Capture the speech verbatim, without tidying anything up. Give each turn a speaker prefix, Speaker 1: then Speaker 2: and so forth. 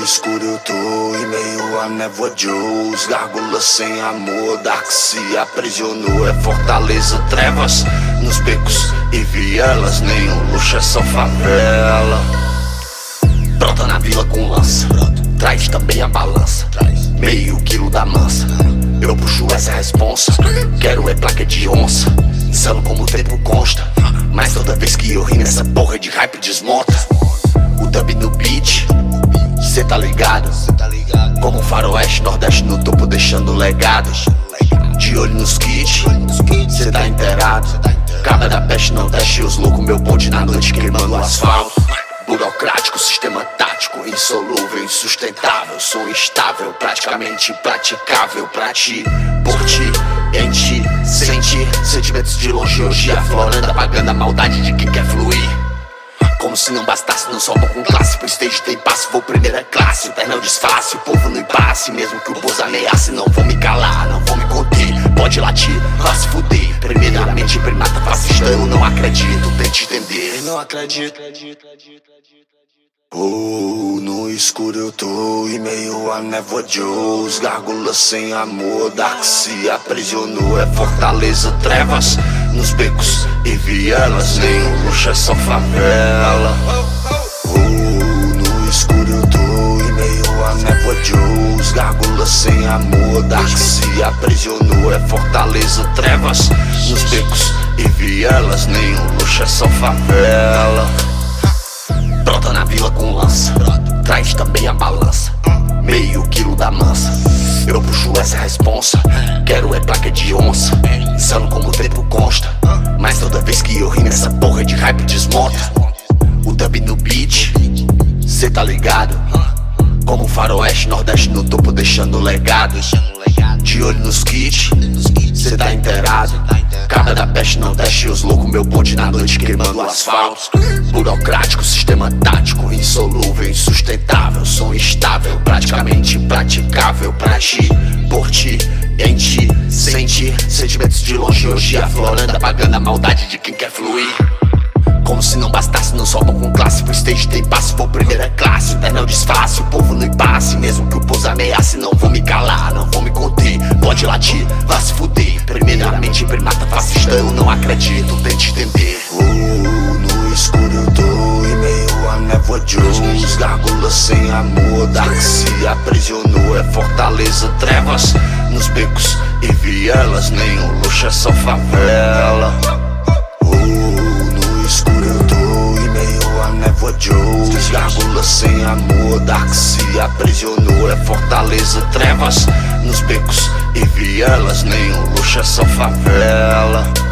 Speaker 1: escuro eu tô em meio à névoa de os gárgulas sem amor, Dark se aprisionou. É fortaleza, trevas nos becos e vielas, nenhum luxo, é só favela. Brota na vila com lança, traz também a balança, meio quilo da mansa. Eu puxo essa responsa, quero é placa de onça, insano como o tempo consta. Mas toda vez que eu rimo essa porra de hype desmonta. O dub no beat, cê tá ligado? Como um faroeste, nordeste no topo deixando legados. De olho nos kits, cê tá inteirado. Cabra da peste não deixe os loucos, meu bonde na noite queimando o asfalto. Burocrático, sistema tático, insolúvel, insustentável. Sou instável, praticamente impraticável pra ti, por ti, em ti, sentir sentimentos de longe hoje aflorando, apagando a maldade de quem quer fluir. Como se não bastasse, não só vou com classe, pro stage tem passe, vou primeira classe. Terno disfarce, o povo no impasse, mesmo que o boss ameace, não vou me calar, não vou me conter. Pode latir, vá se fuder. Primeiramente primata fascista, eu não acredito, tente entender. Não acredito. Oh, no escuro eu tô em meio à névoa de os gárgulas sem amor, Dark se aprisionou. É fortaleza, trevas nos becos e vielas, nenhum luxo, é só favela. Oh, no escuro eu tô em meio à névoa de os gárgulas sem amor, Dark se aprisionou. É fortaleza, trevas nos becos e vielas, nenhum luxo, é só favela. Brota na vila com lança, traz também a balança, meio quilo da mansa. Eu puxo essa responsa, quero é placa de onça, insano como o tempo consta. Mas toda vez que eu rimo essa porra de hype desmonta. O dub no beat, cê tá ligado? Como um faroeste, nordeste no topo deixando legados. De olho nos kits, cê tá inteirado. Cabra da peste não deixe os loucos, meu bonde na noite queimando o asfalto. Burocrático, sistema tático, insolúvel, insustentável. Sou instável, praticamente impraticável pra ti, por ti, em ti, sentir sentimentos de longe hoje aflorando, apagando a maldade de quem quer fluir. Como se não bastasse, não só vou com classe, pro stage tem passe, vou primeira classe. Terno disfarce, o povo no impasse, mesmo que o povo ameace, não vou me calar, não vou me conter. Pode latir, vá se fuder. Primeiramente primata fascista, eu não acredito, tente entender. Oh, no escuro eu tô em meio à névoa de os gárgulas sem amor, Dark se aprisionou. É fortaleza, trevas nos becos e vielas, nenhum luxo, é só favela. De os gárgulas sem amor, Dark se aprisionou. É fortaleza, trevas nos becos e vielas, nenhum luxo, é só favela.